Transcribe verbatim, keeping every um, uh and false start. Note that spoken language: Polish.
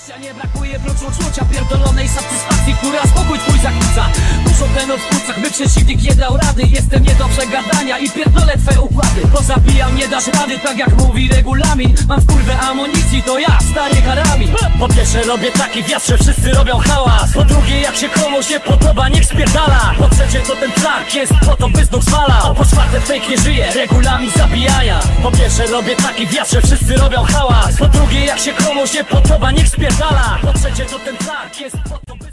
szczęścia nie brakuje, prócz uczucia pierdolonej satysfakcji, która spokój twój zakłóca. Muszą ten w płucach, by przeciwnik nie dał rady. Jestem nie do przegadania i pierdolę twoje układy. Bo zabijam, nie dasz rady, tak jak mówi regulamin. Mam w kurwę amunicji, to ja, stary karabin. Po pierwsze robię taki wiatr, że wszyscy robią hałas. Po drugie, jak się komuś nie podoba, niech spierdala. Po trzecie, to ten ptak jest po to, by znów zwalał. Po czwarte, fake nie żyje, regulamin zabijania. Po pierwsze robię taki wiatr, że wszyscy robią hałas. Po drugie, jak się komuś nie podoba, niech spierdala. Po trzecie, to ten ptak jest po to,